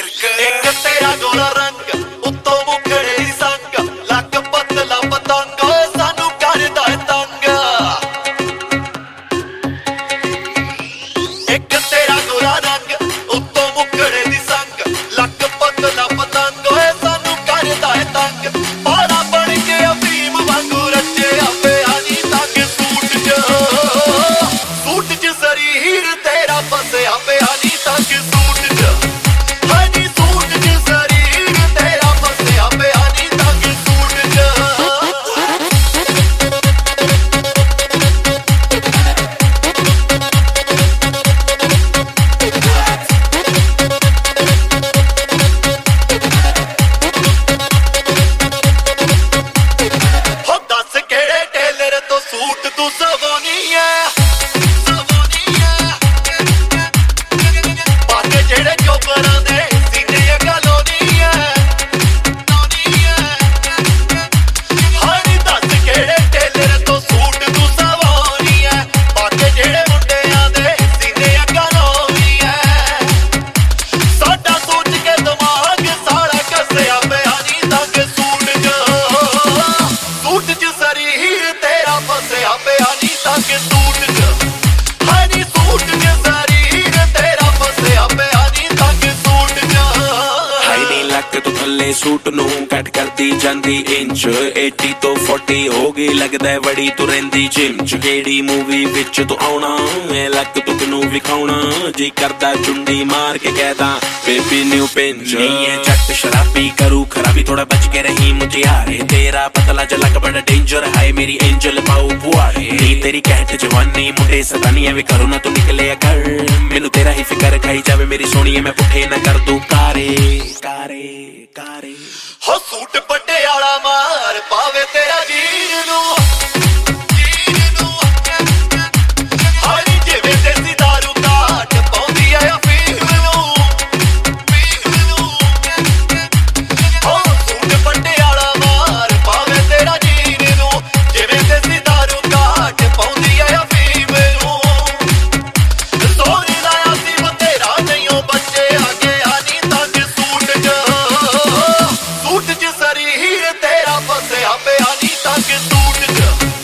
ਇੱਕ ਤੇਰਾ ਗੋਰਾ ਰੰਗ ਉੱਤੋਂ ਮੁਖੜੇ ਦੀ ਸੰਗ ਲੱਕ ਪਤਲਾ ਪਤੰਗ ਸਾਨੂੰ ਕਰਦਾ ਤੰਗ। ਇੱਕ ਤੇਰਾ ਗੋਰਾ ਰੰਗ ਉੱਤੋਂ ਮੁਖੜੇ ਦੀ ਸੰਗ ਲੱਕ ਪਤਲਾ ਪਤੰਗ ਸਾਨੂੰ ਕਰਦਾ ਤੰਗ। ਪਾਰਾ ਬਣ ਕੇ ਅਫੀਮ ਵਾਂਗੂ ਰੱਜਿਆ ਪਿਆ ਨੀ ਤੰਗ ਸੂਟ ਚ ਸਰੀਰ ਤੇਰਾ ਫਸਿਆ ਪਿਆ ਨੀ ਤੰਗ ਸੂਟ ਚ। ਸੂਟ ਤੂੰ ਸਵਾਉਣੀ ਐ ਪਾ ਕੇ ਜਿਹੜੇ ਚੋਪਰਾਂ ਦੇ ਸੀਨੇ ਗਲੋਨੀ ਐ ਹਾਏ ਦੱਸ ਕਿਹੜੇ ਟੇਲਰ ਤੋਂ ਸੂਟ ਤੂੰ ਸਵਾਉਣੀ ਐ ਪਾ ਕੇ ਜਿਹੜੇ ਮੁੰਡਿਆਂ ਦੇ ਸੀਨੇ ਗਲੋਨੀ ਐ। ਸਾਡਾ ਸੋਚ ਕੇ ਦਿਮਾਗ ਸਾਰਾ ਕੱਸਿਆ ਪਿਆ ਨੀ ਤੰਗ ਸੂਟ ਚ ਸਰੀਰ ਤੇਰਾ ਫਸਿਆ ਪਿਆ ਨੀ ਤੰਗ ਸੂਟ ਚ। ਹਾਏ ਨੀ ਸੂਟ ਚ ਸਰੀਰ ਤੇਰਾ ਫਸਿਆ ਪਿਆ ਨੀ ਤੰਗ ਸੂਟ ਚ। ਹਾਏ ਨੀ ਲੱਕ ਤੋਂ ਥੱਲੇ ਸੂਟ ਨੂੰ ਕੱਟ ਕਰਦੀ ਜਾਂਦੀ ਇੰਚ 80 ਤੋਂ 40 ਹੋ ਗਈ ਲੱਗਦਾ ਬੜੀ ਤੂੰ ਰਹਿੰਦੀ ਜਿਮ ਚ। ਕਿਹੜੀ ਮੂਵੀ ਵਿੱਚ ਤੂੰ ਆਉਣਾ ਐ ਲੱਕ ਤੂੰ ਕਿਨੂੰ ਵਿਖਾਉਣਾ ਜੀ ਕਰਦਾ ਚੁੰਡੀ ਮਾਰ ਕੇ ਕਹਿਦਾ ਬੇਬੀ ਨਿਊ ਪਿੰਚ। ਨਹੀਂ ਐ ਜੱਟ ਸ਼ਰਾਬੀ ਕਰੂ ਖਰਾਬੀ ਥੋੜਾ ਬਚ ਕੇ ਰਹੀ ਮੁਝਿਆਰੇ ਤੇਰਾ ਪਤਲਾ ਜਿਹਾ ਲੱਕ ਬੜਾ ਡੇਂਜਰ ਹਾਏ ਮੇਰੀ ਐਂਜਲ ਪਾਉ ਪੁਆੜੇ। ਨੀ ਤੇਰੀ ਕਹਿਟ ਜਵਾਨੀ ਮੁੰਡੇ ਸਤਾਨੀ ਐਵੇਂ ਕਰੋ ਨਾ ਤੂੰ ਨਿਕਲਿਆ ਕਰ ਮੈਨੂੰ ਤੇਰਾ ਹੀ ਫਿਕਰ ਖਾਈ ਜਾਵੇ ਮੇਰੀ ਸੋਹਣੀਏ ਮੈਂ ਪੁੱਠੇ ਨਾ ਕਰ ਦੂੰ ਕਾਰੇ ਕਾਰੇ ਕਾਰੇ। ਹੋ ਸੂਟ ਪਟਿਆਲਾ ਮਾਰ ਪਾਵੇ ਤੇਰਾ ਜੀਨ ਨੂੰ ਹਾਏ ਜਿਵੇਂ ਦੇਸੀ ਦਾਰੂ ਕਾਟ ਪਾਉਂਦੀ ਐ ਅਫੀਮ ਨੂੰ ਹੋ ਸੂਟ ਪਟਿਆਲਾ ਮਾਰ ਪਾਵੇ ਤੇਰਾ ਜੀਨ ਨੂੰ ਜਿਵੇਂ ਦੇਸੀ ਦਾਰੂ ਕਾਟ ਪਾਉਂਦੀ ਐ ਅਫੀਮ ਨੂੰ। ਸੋਹਣੀ ਲਾਇਆ ਸੀ ਬਤੇਰਾ ਨਹੀਂਓ ਬੱਚੇ ਆ ਗਿਆ ਨੀ ਤੰਗ ਸੂਟ ਚ। ਸੂਟ ਚ ਸਰੀਰ ਤੇਰਾ ਫਸਿਆ ਪਿਆ ਨੀ ਤੰਗ ਸੂਟ ਚ।